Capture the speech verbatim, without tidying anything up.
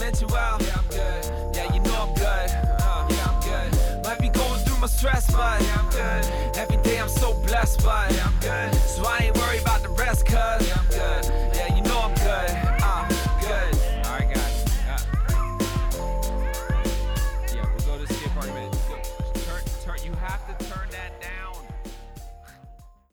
sent you out. Yeah, I'm good. Yeah, you know I'm good. Uh, yeah, I'm good. Might be going through my stress, but yeah, I'm good. Every day I'm so blessed, but yeah, I'm good.